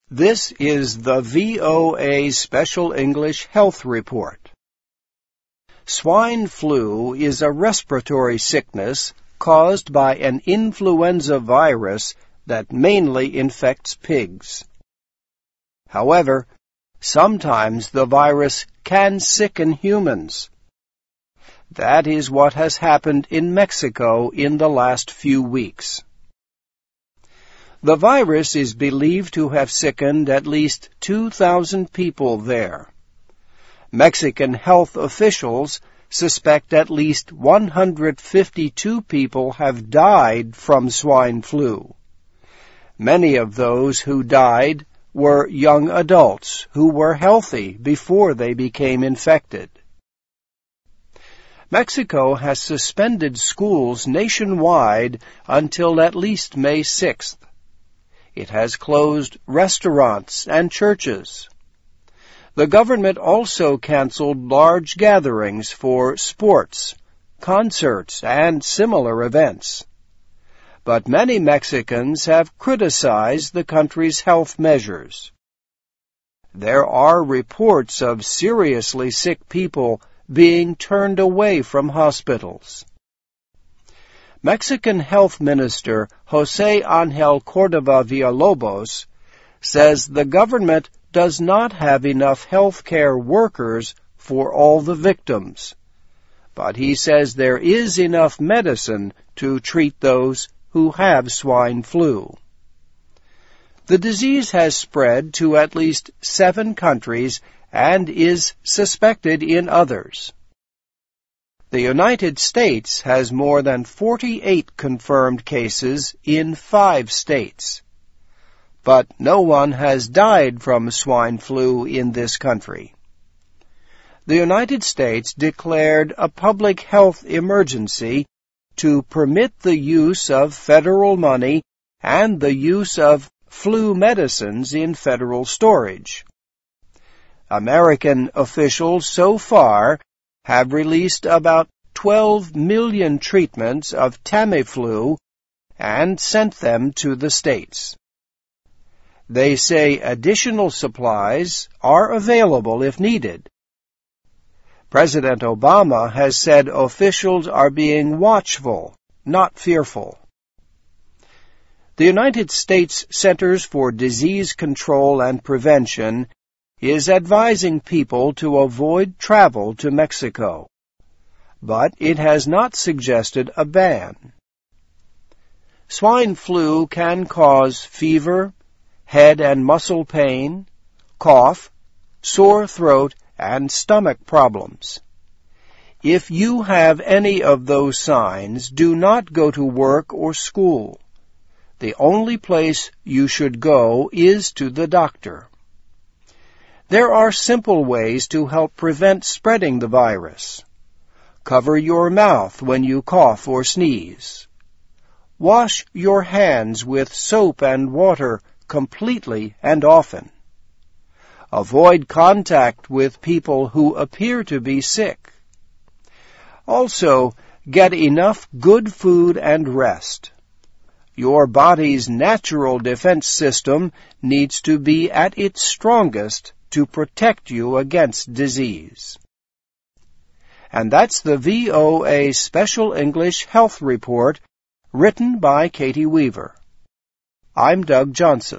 This is the VOA Special English Health Report. Swine flu is a respiratory sickness caused by an influenza virus that mainly infects pigs. However, sometimes the virus can sicken humans. That is what has happened in Mexico in the last few weeks. The virus is believed to have sickened at least 2,000 people there. Mexican health officials suspect at least 152 people have died from swine flu. Many of those who died were young adults who were healthy before they became infected. Mexico has suspended schools nationwide until at least May 6th. It has closed restaurants and churches. The government also canceled large gatherings for sports, concerts, and similar events. But many Mexicans have criticized the country's health measures. There are reports of seriously sick people being turned away from hospitals. Mexican Health Minister José Ángel Córdoba Villalobos says the government does not have enough health care workers for all the victims, but he says there is enough medicine to treat those who have swine flu. The disease has spread to at least 7 countries and is suspected in others. The United States has more than 48 confirmed cases in 5 states. But no one has died from swine flu in this country. The United States declared a public health emergency to permit the use of federal money and the use of flu medicines in federal storage. American officials so far have released about 12 million treatments of Tamiflu and sent them to the states. They say additional supplies are available if needed. President Obama has said officials are being watchful, not fearful. The United States Centers for Disease Control and Prevention is advising people to avoid travel to Mexico, but it has not suggested a ban. Swine flu can cause fever, head and muscle pain, cough, sore throat, and stomach problems. If you have any of those signs, do not go to work or school. The only place you should go is to the doctor. There are simple ways to help prevent spreading the virus. Cover your mouth when you cough or sneeze. Wash your hands with soap and water completely and often. Avoid contact with people who appear to be sick. Also, get enough good food and rest. Your body's natural defense system needs to be at its strongest to protect you against disease. And that's the VOA Special English Health Report, written by Katie Weaver. I'm Doug Johnson.